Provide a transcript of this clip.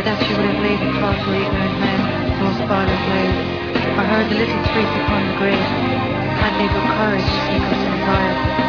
that she would have laid across her ignorant men no spoiler's grave, or heard the little shriek upon the grate, had they but courage equal to desire.